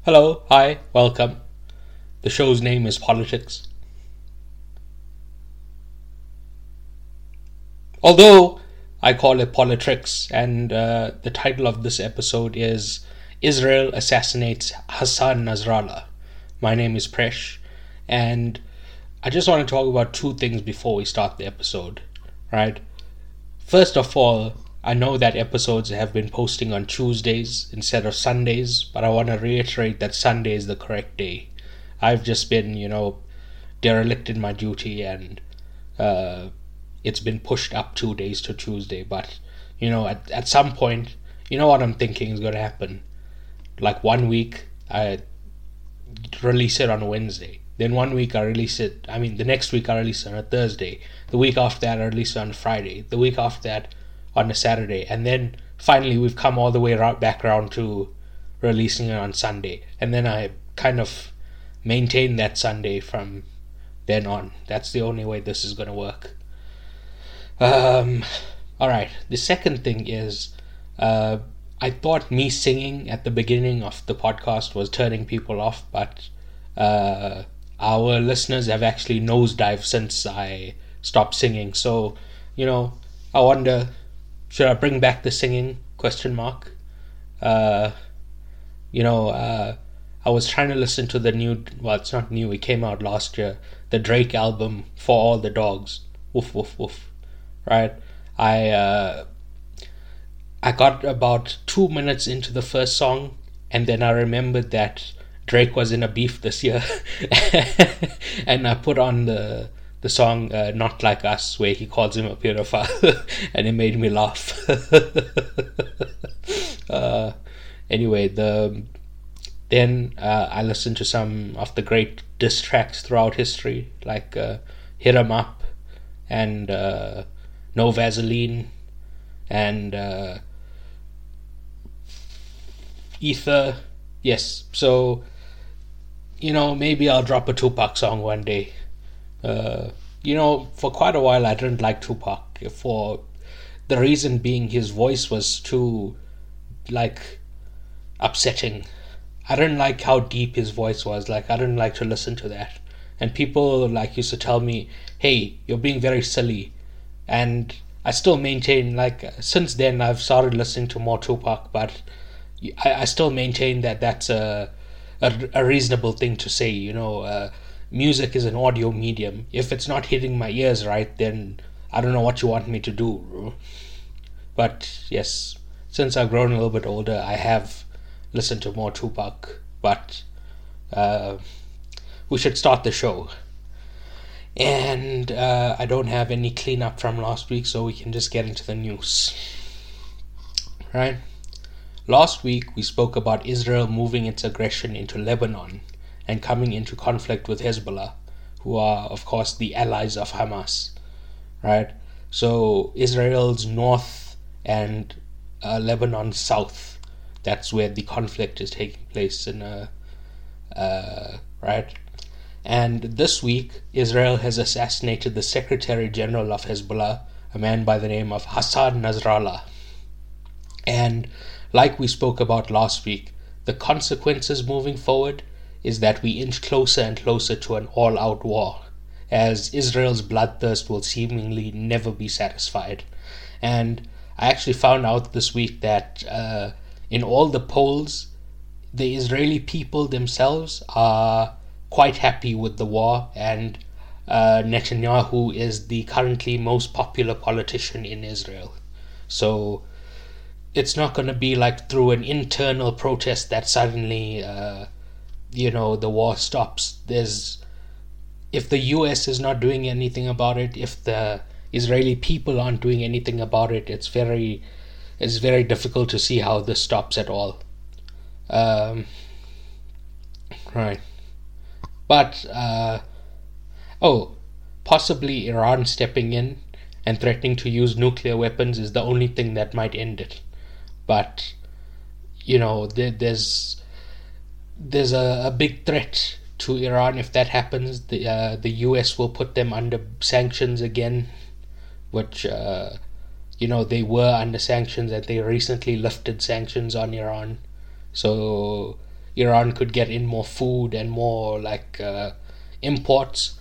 Hello, hi, welcome. The show's name is Politics. Although I call it Politrix, and the title of this episode is Israel Assassinates Hassan Nasrallah. My name is Presh, and I just want to talk about two things before we start the episode, right? First of all, I know that episodes have been posting on Tuesdays instead of Sundays, but I want to reiterate that Sunday is the correct day. I've just been, derelict in my duty, and it's been pushed up 2 days to Tuesday. But, at some point, you know what I'm thinking is going to happen. Like 1 week, I release it on a Wednesday. Then 1 week I release it, the next week I release it on a Thursday. The week after that I release it on a Friday. The week after that on a Saturday. And then finally we've come all the way back around to releasing it on Sunday. And then I kind of maintain that Sunday from then on. That's the only way this is going to work. Alright, the second thing is I thought me singing at the beginning of the podcast was turning people off, but our listeners have actually nosedived since I stopped singing. So, I wonder, should I bring back the singing? ? I was trying to listen to the new, well, it's not new, it came out last year, the Drake album, For All the Dogs. Woof, woof, woof. Right? I got about 2 minutes into the first song, and then I remembered that Drake was in a beef this year, and I put on the song Not Like Us, where he calls him a pedophile, and it made me laugh. Anyway, then I listened to some of the great diss tracks throughout history, like Hit 'Em Up, and No Vaseline, and Ether. Yes, so maybe I'll drop a Tupac song one day. For quite a while I didn't like Tupac, for the reason being his voice was too upsetting. I didn't like how deep his voice was. I didn't like to listen to that. And people used to tell me, hey, you're being very silly. And I still maintain, since then I've started listening to more Tupac, but I still maintain that that's a reasonable thing to say. Music is an audio medium. If it's not hitting my ears right, then I don't know what you want me to do. But yes, since I've grown a little bit older, I have listened to more Tupac. But we should start the show. And I don't have any cleanup from last week, so we can just get into the news. Right? Last week we spoke about Israel moving its aggression into Lebanon and coming into conflict with Hezbollah, who are, of course, the allies of Hamas. Right? So Israel's north and Lebanon's south, that's where the conflict is taking place right? And this week, Israel has assassinated the Secretary General of Hezbollah, a man by the name of Hassan Nasrallah. And like we spoke about last week, the consequences moving forward is that we inch closer and closer to an all-out war, as Israel's bloodthirst will seemingly never be satisfied. And I actually found out this week that in all the polls, the Israeli people themselves are quite happy with the war, and Netanyahu is the currently most popular politician in Israel. So it's not going to be through an internal protest that suddenly the war stops. If the US is not doing anything about it, if the Israeli people aren't doing anything about it, it's very difficult to see how this stops at all. Right. But possibly Iran stepping in and threatening to use nuclear weapons is the only thing that might end it. But there's a big threat to Iran. If that happens, the US will put them under sanctions again, which they were under sanctions, and they recently lifted sanctions on Iran. So Iran could get in more food and more imports.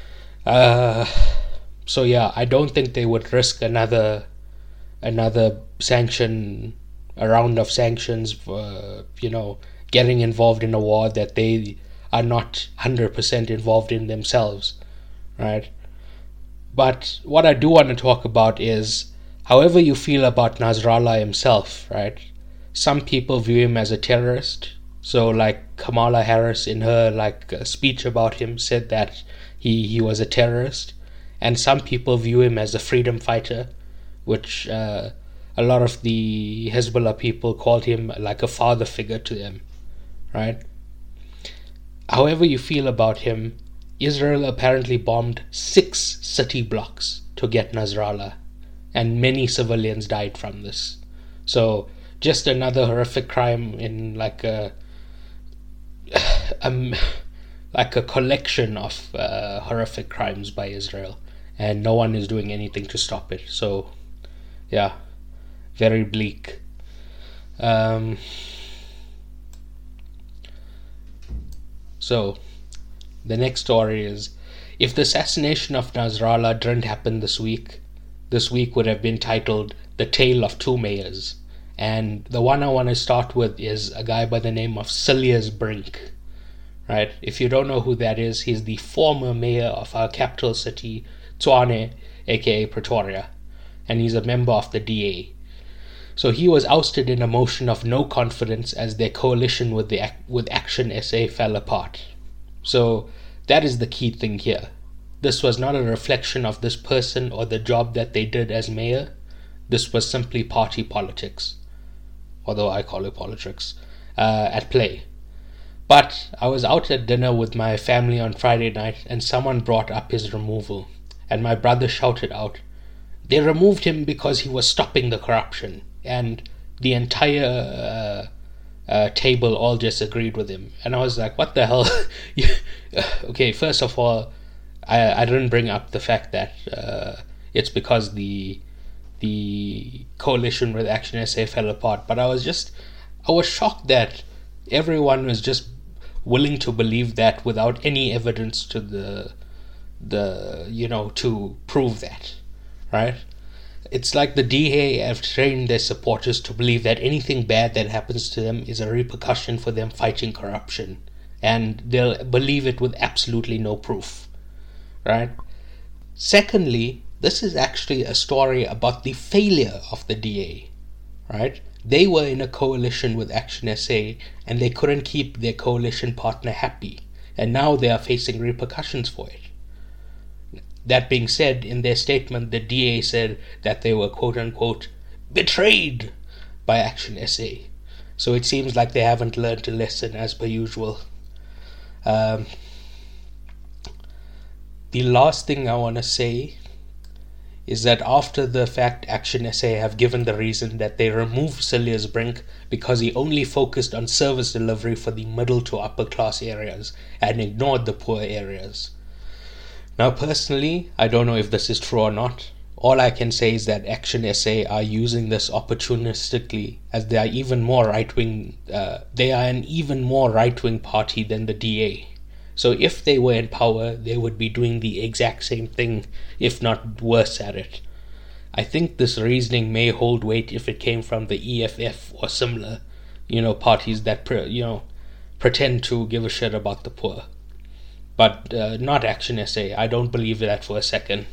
So yeah, I don't think they would risk another sanction, a round of sanctions for, getting involved in a war that they are not 100% involved in themselves, right? But what I do want to talk about is, however you feel about Nasrallah himself, right? Some people view him as a terrorist. So like Kamala Harris in her speech about him said that he was a terrorist. And some people view him as a freedom fighter, which a lot of the Hezbollah people called him like a father figure to them, right? However you feel about him, Israel apparently bombed 6 city blocks to get Nasrallah, and many civilians died from this. So just another horrific crime in like a collection of horrific crimes by Israel, and no one is doing anything to stop it. So yeah, very bleak. So the next story is, if the assassination of Nasrallah didn't happen this week would have been titled The Tale of Two Mayors. And the one I want to start with is a guy by the name of Cilliers Brink, right? If you don't know who that is, he's the former mayor of our capital city, Tshwane, aka Pretoria, and he's a member of the DA. So he was ousted in a motion of no confidence as their coalition with Action SA fell apart. So that is the key thing here. This was not a reflection of this person or the job that they did as mayor. This was simply party politics, although I call it politics, at play. But I was out at dinner with my family on Friday night, and someone brought up his removal, and my brother shouted out, "They removed him because he was stopping the corruption," and the entire table all just agreed with him. And I was like, what the hell? Okay, first of all, I didn't bring up the fact that it's because the coalition with Action SA fell apart, but I was shocked that everyone was just willing to believe that without any evidence to to prove that, right? It's like the DA have trained their supporters to believe that anything bad that happens to them is a repercussion for them fighting corruption, and they'll believe it with absolutely no proof, right? Secondly, this is actually a story about the failure of the DA, right? They were in a coalition with Action SA, and they couldn't keep their coalition partner happy, and now they are facing repercussions for it. That being said, in their statement, the DA said that they were quote-unquote betrayed by Action SA. So it seems like they haven't learned a lesson as per usual. The last thing I want to say is that after the fact, Action SA have given the reason that they removed Cilliers Brink because he only focused on service delivery for the middle to upper class areas and ignored the poor areas. Now personally, I don't know if this is true or not. All I can say is that Action SA are using this opportunistically, as they are even more right-wing. They are an even more right-wing party than the DA. So if they were in power, they would be doing the exact same thing, if not worse at it. I think this reasoning may hold weight if it came from the EFF or similar, parties that pretend to give a shit about the poor. But not Action SA. I don't believe that for a second.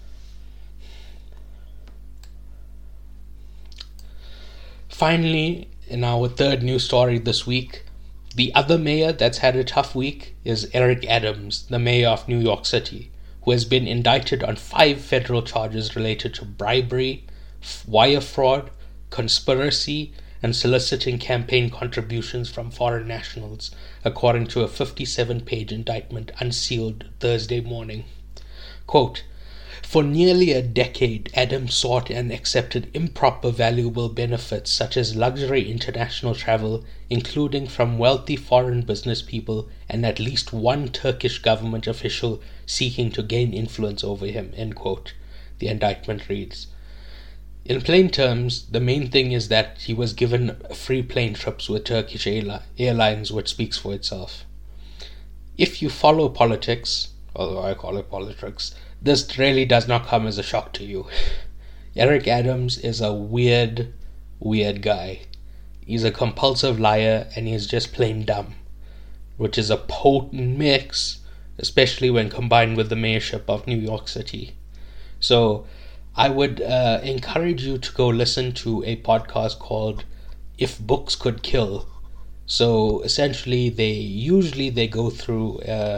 Finally, in our third news story this week, the other mayor that's had a tough week is Eric Adams, the mayor of New York City, who has been indicted on 5 federal charges related to bribery, wire fraud, conspiracy, and soliciting campaign contributions from foreign nationals, according to a 57-page indictment unsealed Thursday morning. Quote, "For nearly a decade, Adams sought and accepted improper valuable benefits such as luxury international travel, including from wealthy foreign business people and at least one Turkish government official seeking to gain influence over him," end quote, the indictment reads. In plain terms, the main thing is that he was given free plane trips with Turkish Airlines, which speaks for itself. If you follow politics, although I call it politics, this really does not come as a shock to you. Eric Adams is a weird guy. He's a compulsive liar and he's just plain dumb, which is a potent mix, especially when combined with the mayorship of New York City. So I would encourage you to go listen to a podcast called If Books Could Kill. So essentially they go through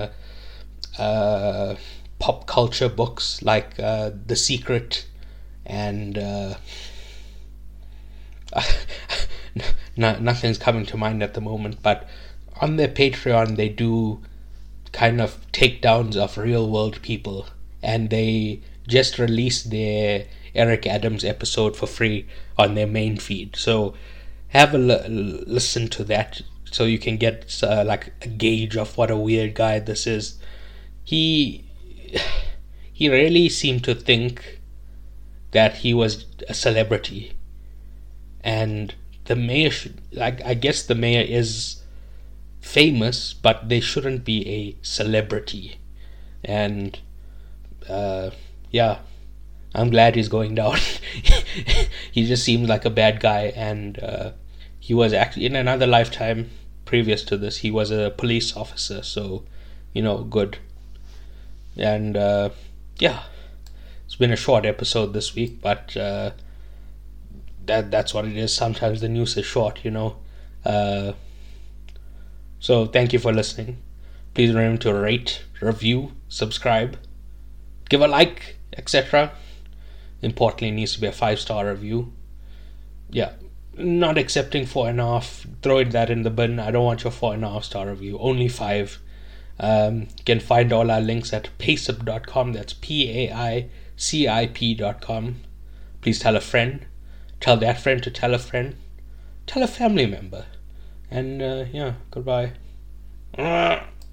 pop culture books like The Secret and nothing's coming to mind at the moment, but on their Patreon they do kind of takedowns of real world people, and they just released their Eric Adams episode for free on their main feed. So have a listen to that so you can get like a gauge of what a weird guy this is. He really seemed to think that he was a celebrity, and the mayor I guess the mayor is famous, but they shouldn't be a celebrity. And yeah, I'm glad he's going down. He just seems like a bad guy, and he was actually, in another lifetime previous to this, he was a police officer, so good. And yeah, it's been a short episode this week, but that's what it is. Sometimes the news is short, so thank you for listening. Please remember to rate, review, subscribe, give a like, etc. Importantly, it needs to be a 5-star review. Yeah, not accepting 4.5. Throw that in the bin. I don't want your 4.5-star review. Only 5. You can find all our links at paicip.com. That's paicip.com. Please tell a friend. Tell that friend to tell a friend. Tell a family member. And yeah, goodbye.